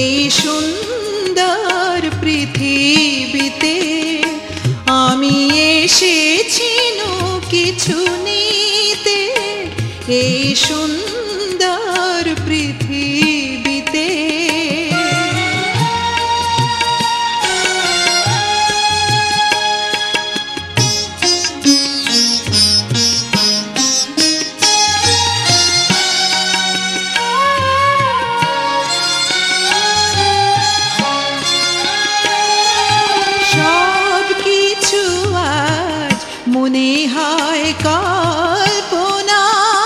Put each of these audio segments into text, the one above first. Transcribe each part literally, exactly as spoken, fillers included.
এই সুন্দর পৃথিবীতে আমি এসেছি কিছু নিতে, এই সুন্দর পৃথিবীতে। সব কিছু আজ মনে হয় কল্পনা,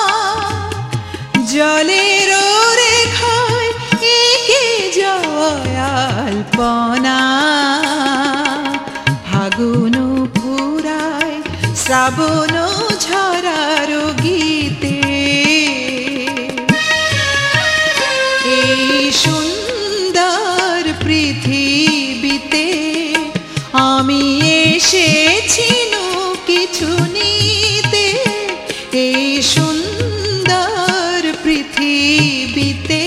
জলের রেখায় এঁকে যাওয়া আলপনা। ফাগুন ফুরায় শ্রাবণ ঝরার গীতে, এই সুন্দর পৃথিবীতে আমি এসেছি কিছু নিতে, এই সুন্দর পৃথিবীতে।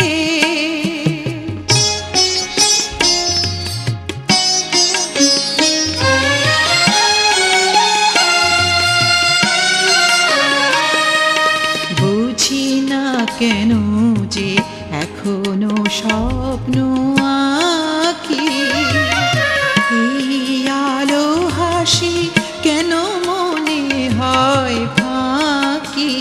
বুঝি না কেন যে এখনো স্বপ্ন আঁকি, এই আলো হাসি কেন মনে হয় ফাঁকি।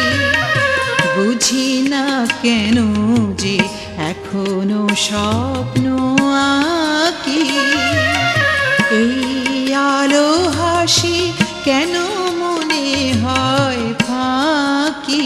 বুঝি না কেন যে এখনো স্বপ্ন আঁকি, এই আলো হাসি কেন মনে হয় ফাঁকি।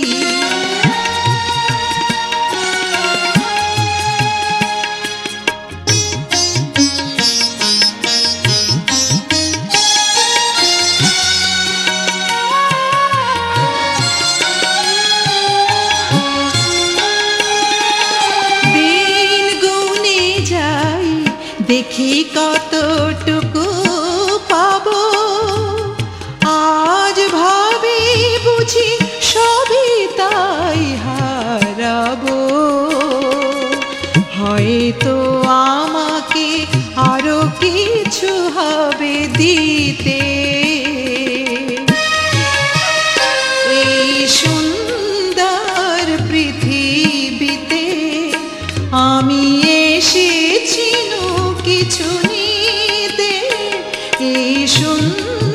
দেখি কতটুকু পাবো, আজ ভাবি বুঝি সবই তাই হারাবো। হয়তো আমাকে আরো কিছু হবে দিতে, এই সুন্দর পৃথিবীতে আমি এসেছি কিছু নিতে, এই সুন্দর